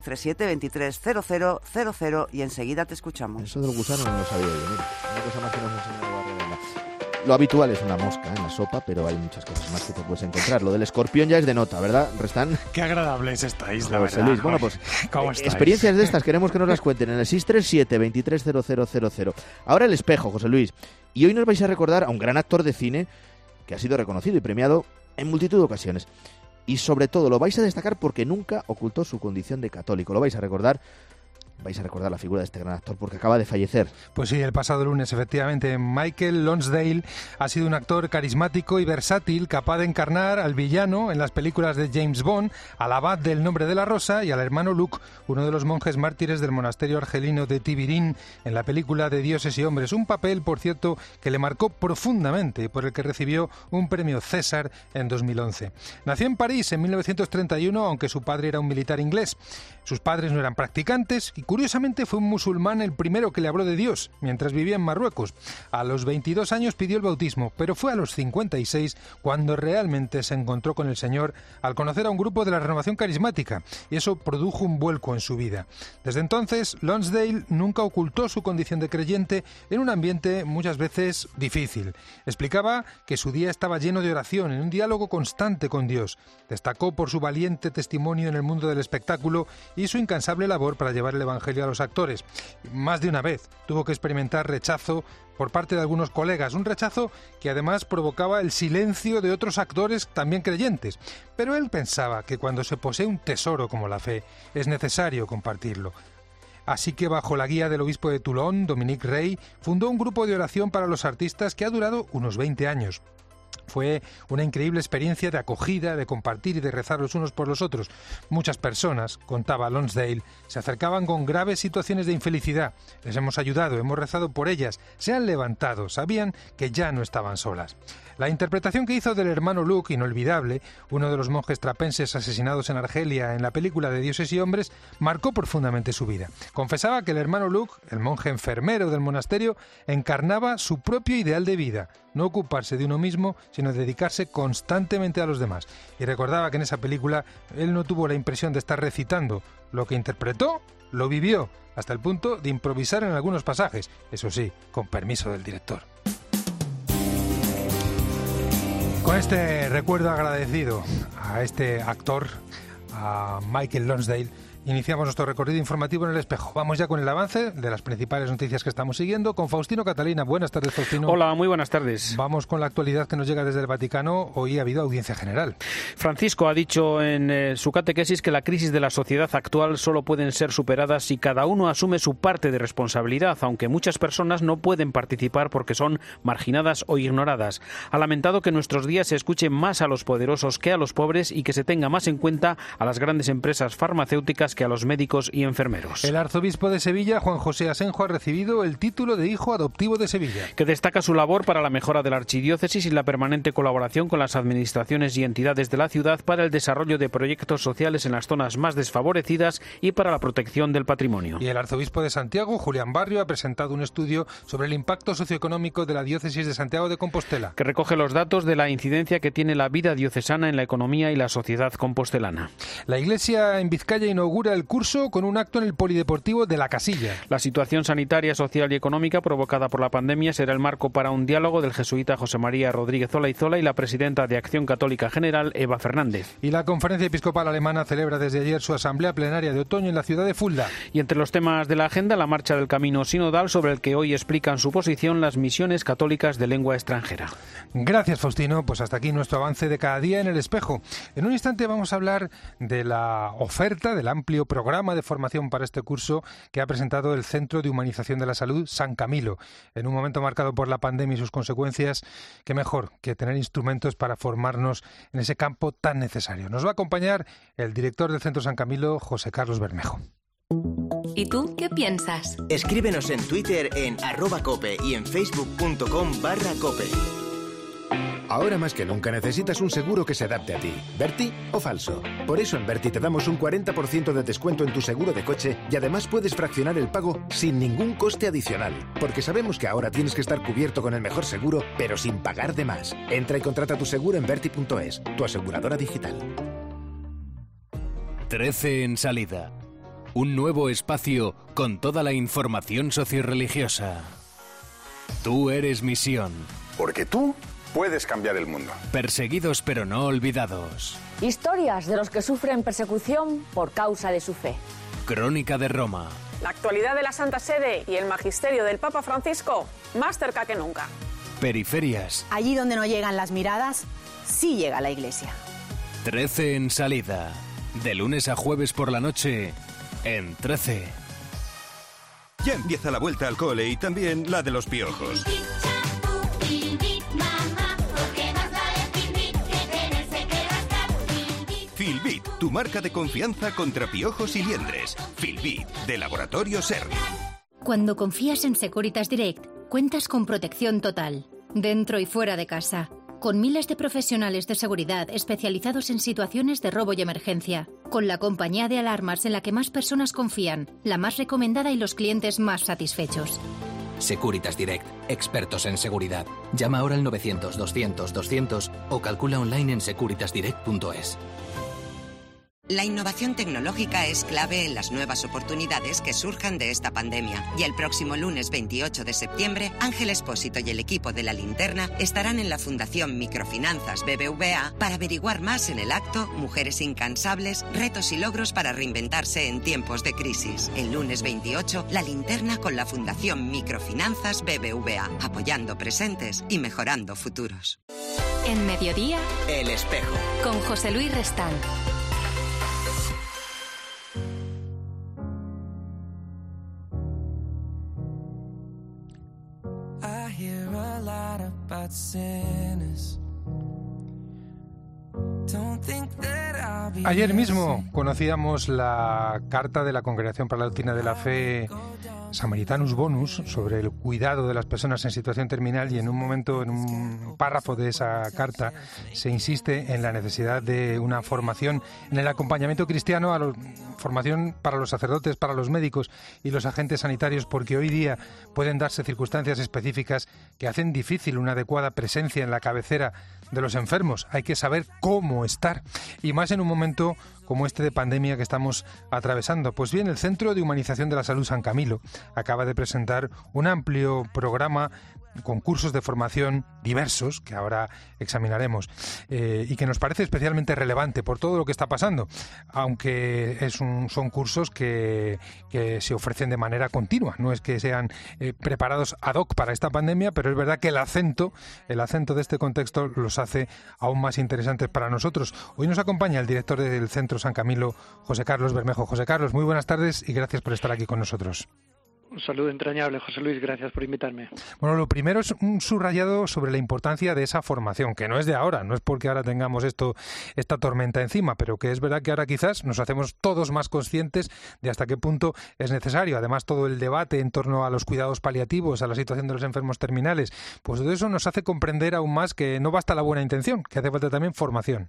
37230000 y enseguida te escuchamos. Eso del gusano no lo sabía yo. Mira, una cosa más que nos enseña la Barrera. Lo habitual es una mosca en la sopa, pero hay muchas cosas más que te puedes encontrar. Lo del escorpión ya es de nota, ¿verdad, Restán? Qué agradables estáis, la José verdad. Luis, bueno, pues ¿Cómo estáis? Experiencias de estas queremos que nos las cuenten en el 637-230000. Ahora el espejo, José Luis. Y hoy nos vais a recordar a un gran actor de cine que ha sido reconocido y premiado en multitud de ocasiones. Y sobre todo lo vais a destacar porque nunca ocultó su condición de católico. Lo vais a recordar la figura de este gran actor porque acaba de fallecer. Pues sí, el pasado lunes, efectivamente. Michael Lonsdale ha sido un actor carismático y versátil, capaz de encarnar al villano en las películas de James Bond, al abad del Nombre de la Rosa y al hermano Luke, uno de los monjes mártires del monasterio argelino de Tibirín, en la película de Dioses y Hombres. Un papel, por cierto, que le marcó profundamente y por el que recibió un premio César en 2011. Nació en París en 1931, aunque su padre era un militar inglés. Sus padres no eran practicantes y curiosamente fue un musulmán el primero que le habló de Dios mientras vivía en Marruecos. A los 22 años pidió el bautismo, pero fue a los 56 cuando realmente se encontró con el Señor al conocer a un grupo de la Renovación Carismática, y eso produjo un vuelco en su vida. Desde entonces, Lonsdale nunca ocultó su condición de creyente en un ambiente muchas veces difícil. Explicaba que su día estaba lleno de oración, en un diálogo constante con Dios. Destacó por su valiente testimonio en el mundo del espectáculo y su incansable labor para llevar el Evangelio a los actores. Más de una vez tuvo que experimentar rechazo por parte de algunos colegas, un rechazo que además provocaba el silencio de otros actores también creyentes. Pero él pensaba que cuando se posee un tesoro como la fe, es necesario compartirlo. Así que bajo la guía del obispo de Toulon, Dominique Rey, fundó un grupo de oración para los artistas que ha durado unos 20 años. Fue una increíble experiencia de acogida, de compartir y de rezar los unos por los otros. Muchas personas, contaba Lonsdale, se acercaban con graves situaciones de infelicidad. Les hemos ayudado, hemos rezado por ellas, se han levantado, sabían que ya no estaban solas. La interpretación que hizo del hermano Luke, inolvidable, uno de los monjes trapenses asesinados en Argelia en la película de Dioses y Hombres, marcó profundamente su vida. Confesaba que el hermano Luke, el monje enfermero del monasterio, encarnaba su propio ideal de vida, no ocuparse de uno mismo, sino dedicarse constantemente a los demás. Y recordaba que en esa película él no tuvo la impresión de estar recitando. Lo que interpretó, lo vivió, hasta el punto de improvisar en algunos pasajes, eso sí, con permiso del director. Con este recuerdo agradecido a este actor, a Michael Lonsdale, iniciamos nuestro recorrido informativo en El Espejo. Vamos ya con el avance de las principales noticias que estamos siguiendo con Faustino Catalina. Buenas tardes, Faustino. Hola, muy buenas tardes. Vamos con la actualidad que nos llega desde el Vaticano. Hoy ha habido audiencia general. Francisco ha dicho en su catequesis que la crisis de la sociedad actual solo pueden ser superadas si cada uno asume su parte de responsabilidad, aunque muchas personas no pueden participar porque son marginadas o ignoradas. Ha lamentado que en nuestros días se escuche más a los poderosos que a los pobres y que se tenga más en cuenta a las grandes empresas farmacéuticas que a los médicos y enfermeros. El arzobispo de Sevilla, Juan José Asenjo, ha recibido el título de hijo adoptivo de Sevilla, que destaca su labor para la mejora de la archidiócesis y la permanente colaboración con las administraciones y entidades de la ciudad para el desarrollo de proyectos sociales en las zonas más desfavorecidas y para la protección del patrimonio. Y el arzobispo de Santiago, Julián Barrio, ha presentado un estudio sobre el impacto socioeconómico de la diócesis de Santiago de Compostela, que recoge los datos de la incidencia que tiene la vida diocesana en la economía y la sociedad compostelana. La Iglesia en Vizcaya inaugura el curso con un acto en el Polideportivo de La Casilla. La situación sanitaria, social y económica provocada por la pandemia será el marco para un diálogo del jesuita José María Rodríguez Olaizola y la presidenta de Acción Católica General, Eva Fernández. Y la Conferencia Episcopal Alemana celebra desde ayer su asamblea plenaria de otoño en la ciudad de Fulda. Y entre los temas de la agenda, la marcha del camino sinodal, sobre el que hoy explican su posición las misiones católicas de lengua extranjera. Gracias, Faustino. Pues hasta aquí nuestro avance de cada día en El Espejo. En un instante vamos a hablar de la oferta del amplio programa de formación para este curso que ha presentado el Centro de Humanización de la Salud San Camilo. En un momento marcado por la pandemia y sus consecuencias, qué mejor que tener instrumentos para formarnos en ese campo tan necesario. Nos va a acompañar el director del Centro San Camilo, José Carlos Bermejo. ¿Y tú qué piensas? Escríbenos en Twitter en @cope y en facebook.com/cope. Ahora más que nunca necesitas un seguro que se adapte a ti. ¿Berti o falso? Por eso en Berti te damos un 40% de descuento en tu seguro de coche y además puedes fraccionar el pago sin ningún coste adicional. Porque sabemos que ahora tienes que estar cubierto con el mejor seguro, pero sin pagar de más. Entra y contrata tu seguro en Berti.es, tu aseguradora digital. 13 en salida. Un nuevo espacio con toda la información sociorreligiosa. Tú eres Misión. Porque tú puedes cambiar el mundo. Perseguidos pero no olvidados. Historias de los que sufren persecución por causa de su fe. Crónica de Roma. La actualidad de la Santa Sede y el magisterio del Papa Francisco, más cerca que nunca. Periferias. Allí donde no llegan las miradas, sí llega la Iglesia. 13 en salida. De lunes a jueves por la noche, en 13. Ya empieza la vuelta al cole y también la de los piojos. Filbit, tu marca de confianza contra piojos y liendres. Filbit, de Laboratorio Serri. Cuando confías en Securitas Direct, cuentas con protección total, dentro y fuera de casa, con miles de profesionales de seguridad especializados en situaciones de robo y emergencia, con la compañía de alarmas en la que más personas confían, la más recomendada y los clientes más satisfechos. Securitas Direct, expertos en seguridad. Llama ahora al 900-200-200 o calcula online en securitasdirect.es. La innovación tecnológica es clave en las nuevas oportunidades que surjan de esta pandemia. Y el próximo lunes 28 de septiembre, Ángel Expósito y el equipo de La Linterna estarán en la Fundación Microfinanzas BBVA para averiguar más en el acto Mujeres Incansables, retos y logros para reinventarse en tiempos de crisis. El lunes 28, La Linterna con la Fundación Microfinanzas BBVA, apoyando presentes y mejorando futuros. En Mediodía, El Espejo. con José Luis Restán. Ayer mismo conocíamos la carta de la Congregación para la Doctrina de la Fe Samaritanus Bonus sobre el cuidado de las personas en situación terminal, y en un momento, en un párrafo de esa carta, se insiste en la necesidad de una formación en el acompañamiento cristiano, formación para los sacerdotes, para los médicos y los agentes sanitarios, porque hoy día pueden darse circunstancias específicas que hacen difícil una adecuada presencia en la cabecera de los enfermos. Hay que saber cómo estar, y más en un momento como este de pandemia que estamos atravesando. Pues bien, el Centro de Humanización de la Salud San Camilo acaba de presentar un amplio programa con cursos de formación diversos que ahora examinaremos y que nos parece especialmente relevante por todo lo que está pasando, aunque son cursos que se ofrecen de manera continua, no es que sean preparados ad hoc para esta pandemia, pero es verdad que el acento de este contexto los hace aún más interesantes para nosotros. Hoy nos acompaña el director del Centro San Camilo, José Carlos Bermejo. José Carlos, muy buenas tardes y gracias por estar aquí con nosotros. Un saludo entrañable, José Luis, gracias por invitarme. Bueno, lo primero es un subrayado sobre la importancia de esa formación, que no es de ahora, no es porque ahora tengamos esta tormenta encima, pero que es verdad que ahora quizás nos hacemos todos más conscientes de hasta qué punto es necesario. Además, todo el debate en torno a los cuidados paliativos, a la situación de los enfermos terminales, pues todo eso nos hace comprender aún más que no basta la buena intención, que hace falta también formación.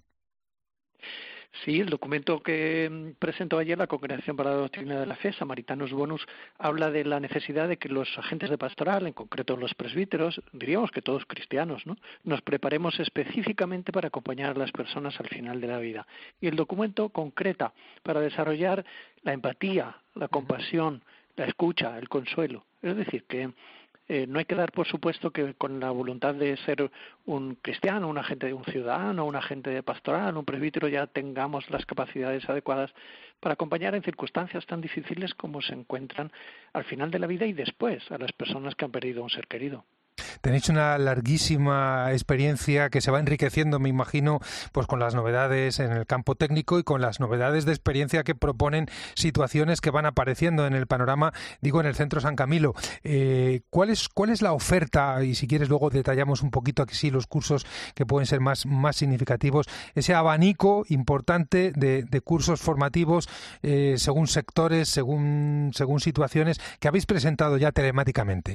Sí, el documento que presentó ayer la Congregación para la Doctrina de la Fe, Samaritanus Bonus, habla de la necesidad de que los agentes de pastoral, en concreto los presbíteros, diríamos que todos cristianos, ¿no?, nos preparemos específicamente para acompañar a las personas al final de la vida. Y el documento concreta para desarrollar la empatía, la compasión, la escucha, el consuelo. Es decir, que no hay que dar por supuesto que con la voluntad de ser un cristiano, un agente, un ciudadano, un agente de pastoral, un presbítero, ya tengamos las capacidades adecuadas para acompañar en circunstancias tan difíciles como se encuentran al final de la vida y después a las personas que han perdido un ser querido. Tenéis una larguísima experiencia que se va enriqueciendo, me imagino, pues con las novedades en el campo técnico y con las novedades de experiencia que proponen situaciones que van apareciendo en el panorama, digo, en el Centro San Camilo. ¿Cuál es la oferta? Y si quieres luego detallamos un poquito aquí sí los cursos que pueden ser más significativos, ese abanico importante de cursos formativos según sectores, según situaciones que habéis presentado ya telemáticamente.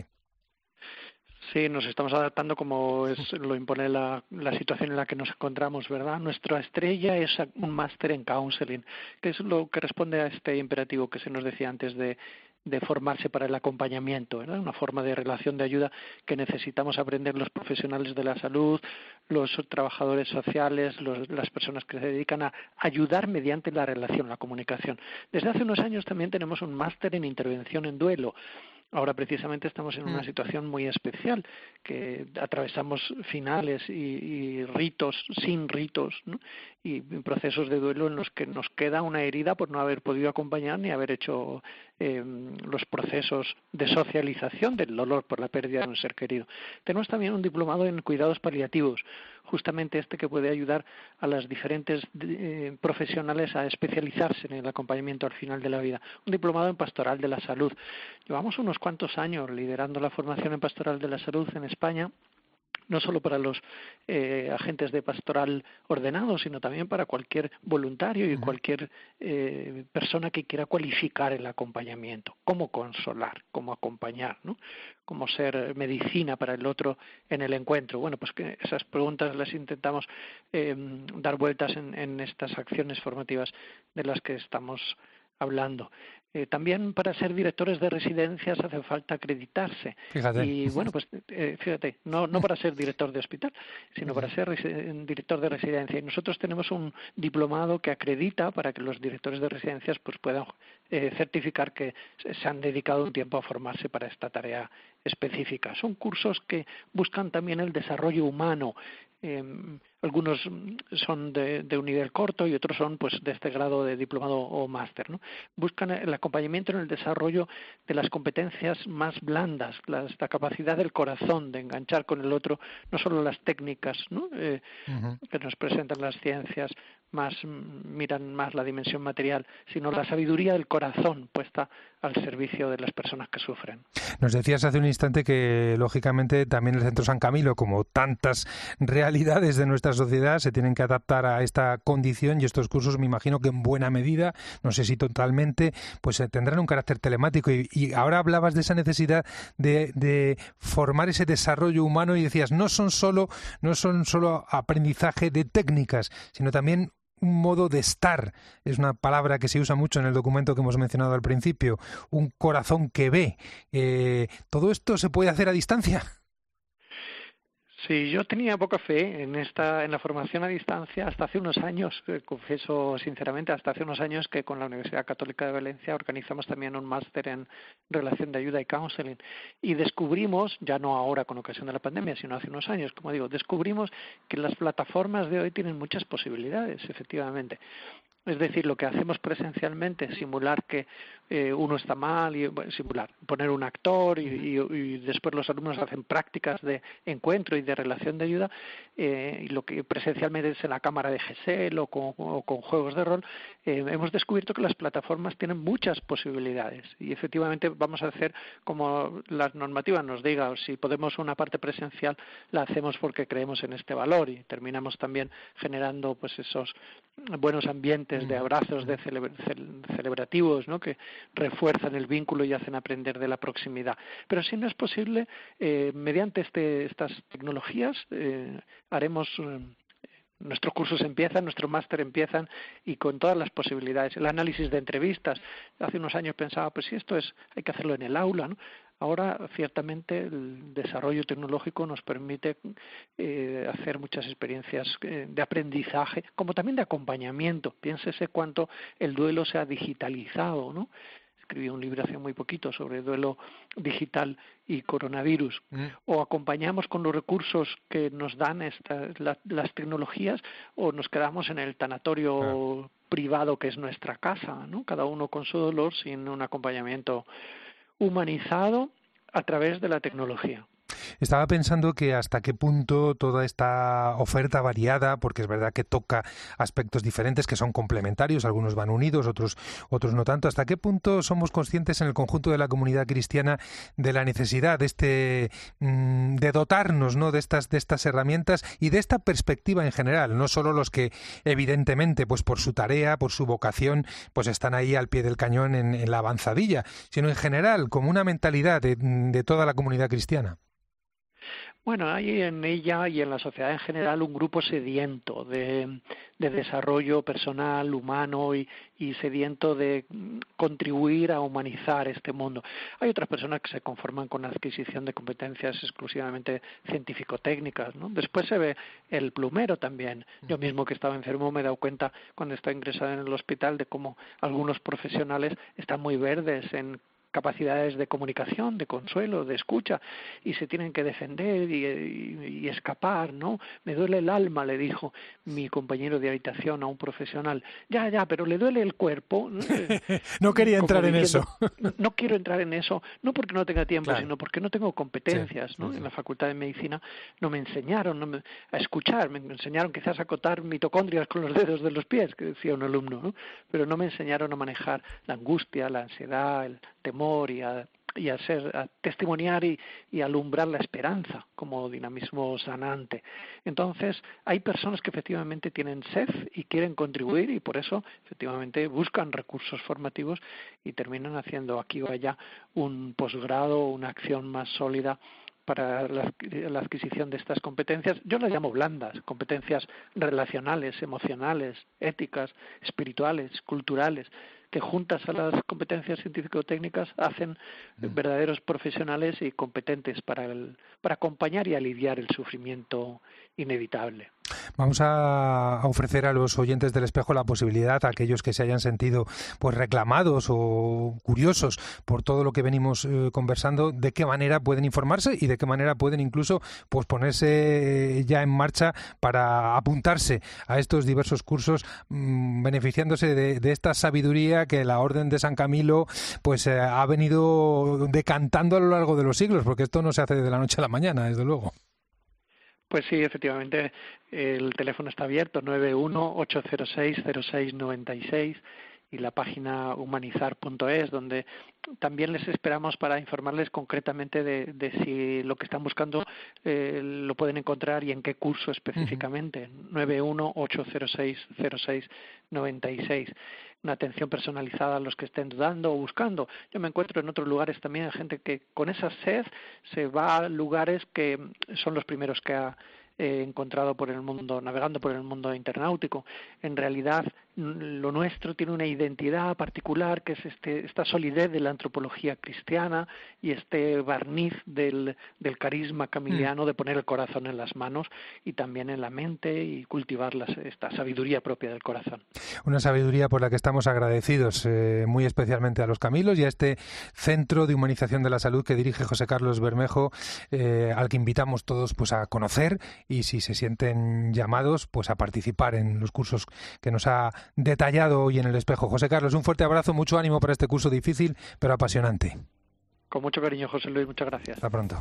Sí, nos estamos adaptando como lo impone la situación en la que nos encontramos, ¿verdad? Nuestra estrella es un máster en counseling, que es lo que responde a este imperativo que se nos decía antes de de formarse para el acompañamiento, ¿verdad? Una forma de relación de ayuda que necesitamos aprender los profesionales de la salud, los trabajadores sociales, las personas que se dedican a ayudar mediante la relación, la comunicación. Desde hace unos años también tenemos un máster en intervención en duelo. Ahora precisamente estamos en una situación muy especial, que atravesamos finales y ritos sin ritos, ¿no? Y procesos de duelo en los que nos queda una herida por no haber podido acompañar ni haber hecho los procesos de socialización del dolor por la pérdida de un ser querido. Tenemos también un diplomado en cuidados paliativos, justamente que puede ayudar a las diferentes profesionales a especializarse en el acompañamiento al final de la vida. Un diplomado en pastoral de la salud. Llevamos unos cuantos años liderando la formación en pastoral de la salud en España, no solo para los agentes de pastoral ordenados, sino también para cualquier voluntario y cualquier persona que quiera cualificar el acompañamiento. Cómo consolar, cómo acompañar, ¿no? Cómo ser medicina para el otro en el encuentro. Bueno, pues que esas preguntas las intentamos dar vueltas en estas acciones formativas de las que estamos hablando. También para ser directores de residencias hace falta acreditarse. Fíjate. Y bueno, pues fíjate, no para ser director de hospital, sino para ser director de residencia. Y nosotros tenemos un diplomado que acredita para que los directores de residencias pues puedan certificar que se han dedicado un tiempo a formarse para esta tarea específica. Son cursos que buscan también el desarrollo humano. Algunos son de un nivel corto y otros son pues de este grado de diplomado o máster, ¿no? Buscan el acompañamiento en el desarrollo de las competencias más blandas, la capacidad del corazón de enganchar con el otro, no solo las técnicas, ¿no? Que nos presentan las ciencias, miran más la dimensión material, sino la sabiduría del corazón puesta al servicio de las personas que sufren. Nos decías hace un instante que, lógicamente, también el Centro San Camilo, como tantas realidades de nuestra sociedad, se tienen que adaptar a esta condición, y estos cursos, me imagino que en buena medida, no sé si totalmente, pues tendrán un carácter telemático. Y ahora hablabas de esa necesidad de formar ese desarrollo humano y decías, no son solo aprendizaje de técnicas, sino también un modo de estar. Es una palabra que se usa mucho en el documento que hemos mencionado al principio, un corazón que ve. ¿Todo esto se puede hacer a distancia? Sí, yo tenía poca fe en la formación a distancia hasta hace unos años, confieso sinceramente, hasta hace unos años que con la Universidad Católica de Valencia organizamos también un máster en relación de ayuda y counseling, y descubrimos, ya no ahora con ocasión de la pandemia, sino hace unos años, como digo, descubrimos que las plataformas de hoy tienen muchas posibilidades, efectivamente. Es decir, lo que hacemos presencialmente, simular que uno está mal, poner un actor y después los alumnos hacen prácticas de encuentro y de relación de ayuda, y lo que presencialmente es en la cámara de GESEL o con juegos de rol, hemos descubierto que las plataformas tienen muchas posibilidades y efectivamente vamos a hacer como la normativa nos diga, o si podemos una parte presencial la hacemos porque creemos en este valor y terminamos también generando pues esos buenos ambientes de abrazos de celebrativos, ¿no? Que refuerzan el vínculo y hacen aprender de la proximidad. Pero si no es posible, mediante estas tecnologías haremos nuestros cursos empiezan, nuestro máster empiezan y con todas las posibilidades. El análisis de entrevistas. Hace unos años pensaba, pues si esto hay que hacerlo en el aula, ¿no? Ahora, ciertamente, el desarrollo tecnológico nos permite hacer muchas experiencias de aprendizaje, como también de acompañamiento. Piénsese cuánto el duelo se ha digitalizado, ¿no? Escribí un libro hace muy poquito sobre duelo digital y coronavirus. O acompañamos con los recursos que nos dan las tecnologías, o nos quedamos en el tanatorio privado que es nuestra casa, ¿no? Cada uno con su dolor, sin un acompañamiento humanizado a través de la tecnología. Estaba pensando que hasta qué punto toda esta oferta variada, porque es verdad que toca aspectos diferentes que son complementarios, algunos van unidos, otros no tanto, hasta qué punto somos conscientes en el conjunto de la comunidad cristiana de la necesidad de dotarnos, ¿no?, de estas herramientas y de esta perspectiva en general, no solo los que evidentemente pues por su tarea, por su vocación, pues están ahí al pie del cañón en la avanzadilla, sino en general como una mentalidad de toda la comunidad cristiana. Bueno, hay en ella y en la sociedad en general un grupo sediento de desarrollo personal, humano y sediento de contribuir a humanizar este mundo. Hay otras personas que se conforman con la adquisición de competencias exclusivamente científico-técnicas, ¿no? Después se ve el plumero también. Yo mismo, que estaba enfermo, me he dado cuenta cuando estaba ingresado en el hospital de cómo algunos profesionales están muy verdes en capacidades de comunicación, de consuelo, de escucha, y se tienen que defender y escapar, ¿no? Me duele el alma, le dijo mi compañero de habitación a un profesional. Ya, pero le duele el cuerpo. No quería entrar en eso. No quiero entrar en eso, no porque no tenga tiempo, claro, sino porque no tengo competencias, sí, ¿no? Sí. En la Facultad de Medicina no me enseñaron a escuchar, me enseñaron quizás a acotar mitocondrias con los dedos de los pies, que decía un alumno, ¿no? Pero no me enseñaron a manejar la angustia, la ansiedad, el temor y a testimoniar y alumbrar la esperanza como dinamismo sanante. Entonces, hay personas que efectivamente tienen sed y quieren contribuir, y por eso efectivamente buscan recursos formativos y terminan haciendo aquí o allá un posgrado, una acción más sólida para la adquisición de estas competencias. Yo las llamo blandas, competencias relacionales, emocionales, éticas, espirituales, culturales, que juntas a las competencias científico-técnicas hacen verdaderos profesionales y competentes para acompañar y aliviar el sufrimiento inevitable. Vamos a ofrecer a los oyentes del Espejo la posibilidad, a aquellos que se hayan sentido pues reclamados o curiosos por todo lo que venimos conversando, de qué manera pueden informarse y de qué manera pueden incluso pues ponerse ya en marcha para apuntarse a estos diversos cursos, beneficiándose de esta sabiduría que la Orden de San Camilo pues ha venido decantando a lo largo de los siglos, porque esto no se hace de la noche a la mañana, desde luego. Pues sí, efectivamente, el teléfono está abierto, 91-806-0696, y la página humanizar.es, donde también les esperamos para informarles concretamente de si lo que están buscando lo pueden encontrar y en qué curso específicamente. 91-806-0696. Una atención personalizada a los que estén dudando o buscando. Yo me encuentro en otros lugares también gente que con esa sed se va a lugares que son los primeros que ha encontrado por el mundo, navegando por el mundo internautico. En realidad, lo nuestro tiene una identidad particular, que es esta solidez de la antropología cristiana y este barniz del carisma camiliano de poner el corazón en las manos y también en la mente, y cultivar esta sabiduría propia del corazón. Una sabiduría por la que estamos agradecidos muy especialmente a los Camilos y a este Centro de Humanización de la Salud que dirige José Carlos Bermejo, al que invitamos todos pues a conocer, y si se sienten llamados pues a participar en los cursos que nos ha detallado hoy en el Espejo. José Carlos, un fuerte abrazo, mucho ánimo para este curso difícil pero apasionante. Con mucho cariño, José Luis, muchas gracias. Hasta pronto.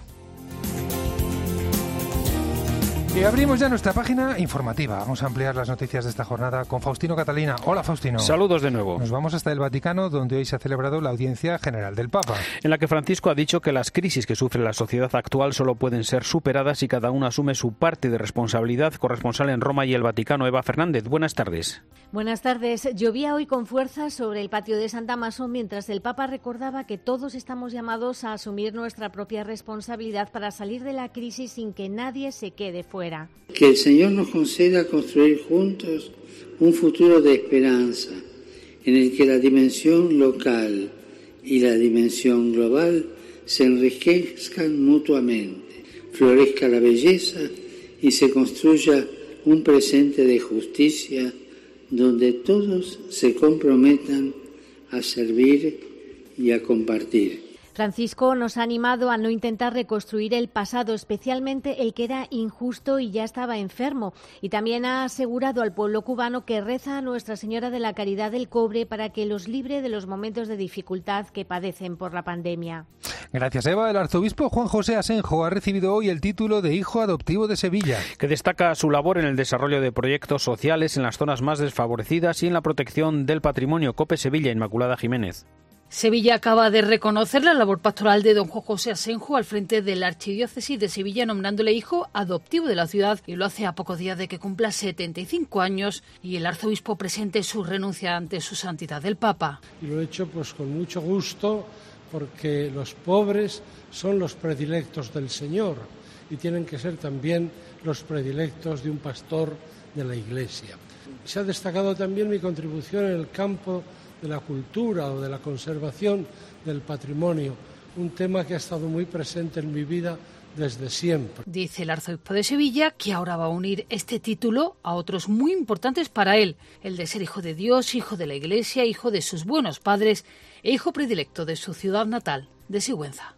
Y abrimos ya nuestra página informativa. Vamos a ampliar las noticias de esta jornada con Faustino Catalina. Hola, Faustino. Saludos de nuevo. Nos vamos hasta el Vaticano, donde hoy se ha celebrado la audiencia general del Papa, en la que Francisco ha dicho que las crisis que sufre la sociedad actual solo pueden ser superadas si cada uno asume su parte de responsabilidad. Corresponsal en Roma y el Vaticano, Eva Fernández. Buenas tardes. Buenas tardes. Llovía hoy con fuerza sobre el patio de San Damaso mientras el Papa recordaba que todos estamos llamados a asumir nuestra propia responsabilidad para salir de la crisis sin que nadie se quede fuera. Que el Señor nos conceda construir juntos un futuro de esperanza en el que la dimensión local y la dimensión global se enriquezcan mutuamente, florezca la belleza y se construya un presente de justicia donde todos se comprometan a servir y a compartir. Francisco nos ha animado a no intentar reconstruir el pasado, especialmente el que era injusto y ya estaba enfermo. Y también ha asegurado al pueblo cubano que reza a Nuestra Señora de la Caridad del Cobre para que los libre de los momentos de dificultad que padecen por la pandemia. Gracias, Eva. El arzobispo Juan José Asenjo ha recibido hoy el título de Hijo Adoptivo de Sevilla, que destaca su labor en el desarrollo de proyectos sociales en las zonas más desfavorecidas y en la protección del patrimonio. COPE Sevilla, Inmaculada Jiménez. Sevilla acaba de reconocer la labor pastoral de don Juan José Asenjo al frente de la Archidiócesis de Sevilla, nombrándole hijo adoptivo de la ciudad, y lo hace a pocos días de que cumpla 75 años y el arzobispo presente su renuncia ante su santidad el Papa. Y lo he hecho pues con mucho gusto, porque los pobres son los predilectos del Señor y tienen que ser también los predilectos de un pastor de la Iglesia. Se ha destacado también mi contribución en el campo de la cultura o de la conservación del patrimonio, un tema que ha estado muy presente en mi vida desde siempre. Dice el arzobispo de Sevilla que ahora va a unir este título a otros muy importantes para él, el de ser hijo de Dios, hijo de la Iglesia, hijo de sus buenos padres e hijo predilecto de su ciudad natal, de Sigüenza.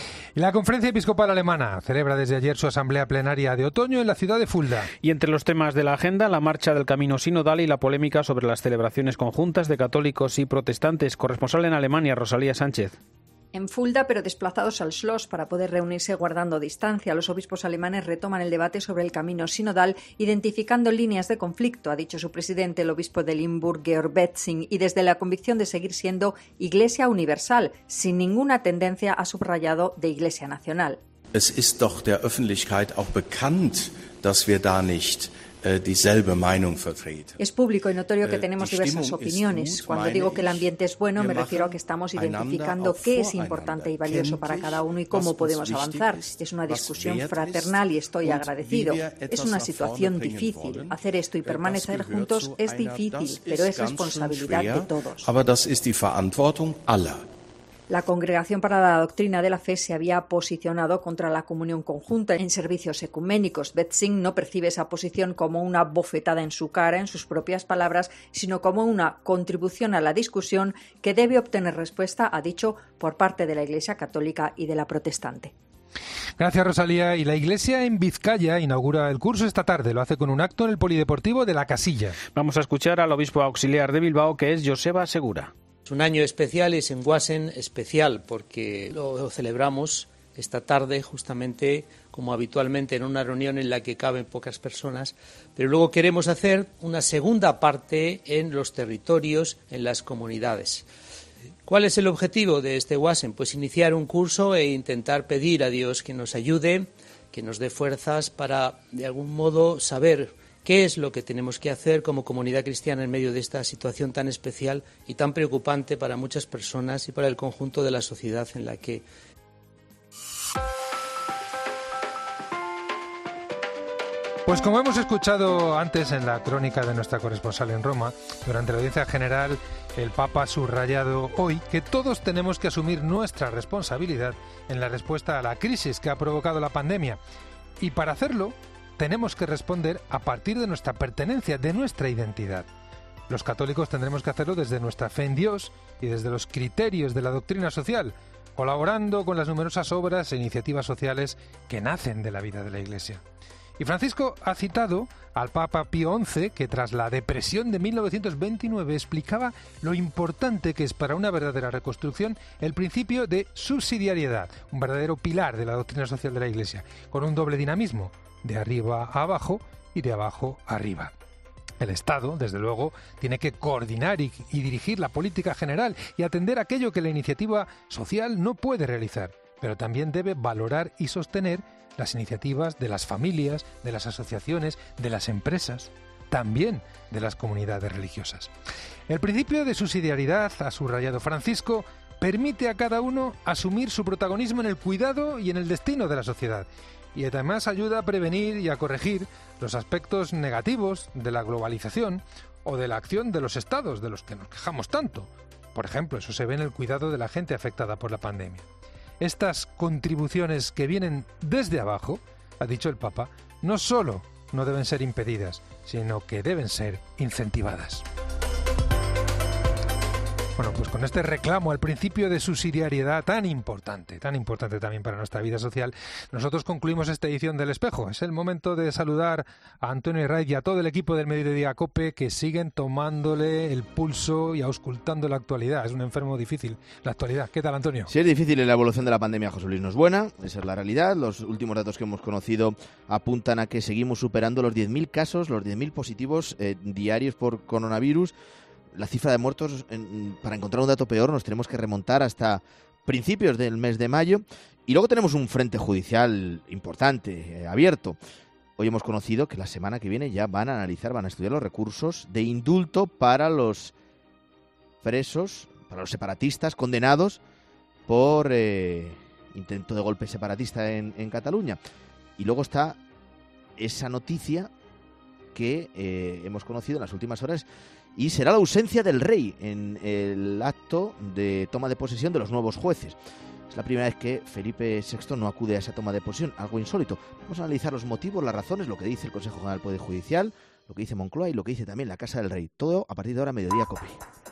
La Conferencia Episcopal Alemana celebra desde ayer su asamblea plenaria de otoño en la ciudad de Fulda. Y entre los temas de la agenda, la marcha del camino sinodal y la polémica sobre las celebraciones conjuntas de católicos y protestantes. Corresponsal en Alemania, Rosalía Sánchez. En Fulda, pero desplazados al Schloss para poder reunirse guardando distancia, los obispos alemanes retoman el debate sobre el camino sinodal, identificando líneas de conflicto, ha dicho su presidente, el obispo de Limburg, Georg Betzing, y desde la convicción de seguir siendo Iglesia universal, sin ninguna tendencia, ha subrayado, de Iglesia nacional. Es ist doch der Öffentlichkeit auch bekannt, dass wir da nicht dieselbe Meinung vertreten. Es público y notorio que tenemos diversas opiniones. Cuando digo que el ambiente es bueno, me refiero a que estamos identificando qué es importante y valioso para cada uno y cómo podemos avanzar. Es una discusión fraternal y estoy agradecido. Es una situación difícil. Hacer esto y permanecer juntos es difícil, pero es responsabilidad de todos. Aber das ist die Verantwortung aller. La Congregación para la Doctrina de la Fe se había posicionado contra la comunión conjunta en servicios ecuménicos. Betzing no percibe esa posición como una bofetada en su cara, en sus propias palabras, sino como una contribución a la discusión que debe obtener respuesta, ha dicho, por parte de la Iglesia católica y de la protestante. Gracias, Rosalía. Y la Iglesia en Vizcaya inaugura el curso esta tarde. Lo hace con un acto en el Polideportivo de La Casilla. Vamos a escuchar al obispo auxiliar de Bilbao, que es Joseba Segura. Es un año especial y Senguasen especial porque lo celebramos esta tarde justamente como habitualmente en una reunión en la que caben pocas personas, pero luego queremos hacer una segunda parte en los territorios, en las comunidades. ¿Cuál es el objetivo de este Wasen? Pues iniciar un curso e intentar pedir a Dios que nos ayude, que nos dé fuerzas para de algún modo saber qué es lo que tenemos que hacer como comunidad cristiana en medio de esta situación tan especial y tan preocupante para muchas personas y para el conjunto de la sociedad en la que. Pues como hemos escuchado antes en la crónica de nuestra corresponsal en Roma, durante la audiencia general, el Papa ha subrayado hoy que todos tenemos que asumir nuestra responsabilidad en la respuesta a la crisis que ha provocado la pandemia. Y para hacerlo, tenemos que responder a partir de nuestra pertenencia, de nuestra identidad. Los católicos tendremos que hacerlo desde nuestra fe en Dios y desde los criterios de la doctrina social, colaborando con las numerosas obras e iniciativas sociales que nacen de la vida de la Iglesia. Y Francisco ha citado al Papa Pío XI, que tras la depresión de 1929 explicaba lo importante que es para una verdadera reconstrucción el principio de subsidiariedad, un verdadero pilar de la doctrina social de la Iglesia, con un doble dinamismo, de arriba a abajo y de abajo a arriba. El Estado, desde luego, tiene que coordinar y dirigir la política general y atender aquello que la iniciativa social no puede realizar, pero también debe valorar y sostener las iniciativas de las familias, de las asociaciones, de las empresas, también de las comunidades religiosas. El principio de subsidiariedad, ha subrayado Francisco, permite a cada uno asumir su protagonismo en el cuidado y en el destino de la sociedad, y además ayuda a prevenir y a corregir los aspectos negativos de la globalización o de la acción de los estados, de los que nos quejamos tanto. Por ejemplo, eso se ve en el cuidado de la gente afectada por la pandemia. Estas contribuciones que vienen desde abajo, ha dicho el Papa, no solo no deben ser impedidas, sino que deben ser incentivadas. Bueno, pues con este reclamo al principio de subsidiariedad tan importante también para nuestra vida social, nosotros concluimos esta edición del Espejo. Es el momento de saludar a Antonio Herraiz y a todo el equipo del Mediodía COPE que siguen tomándole el pulso y auscultando la actualidad. Es un enfermo difícil la actualidad. ¿Qué tal, Antonio? Sí, es difícil la evolución de la pandemia, José Luis, no es buena, esa es la realidad. Los últimos datos que hemos conocido apuntan a que seguimos superando los 10.000 casos, los 10.000 positivos diarios por coronavirus. La cifra de muertos, para encontrar un dato peor, nos tenemos que remontar hasta principios del mes de mayo. Y luego tenemos un frente judicial importante, abierto. Hoy hemos conocido que la semana que viene ya van a estudiar los recursos de indulto para los presos, para los separatistas condenados por intento de golpe separatista en Cataluña. Y luego está esa noticia que hemos conocido en las últimas horas, y será la ausencia del rey en el acto de toma de posesión de los nuevos jueces. Es la primera vez que Felipe VI no acude a esa toma de posesión, algo insólito. Vamos a analizar los motivos, las razones, lo que dice el Consejo General del Poder Judicial, lo que dice Moncloa y lo que dice también la Casa del Rey. Todo a partir de ahora, Mediodía Cope.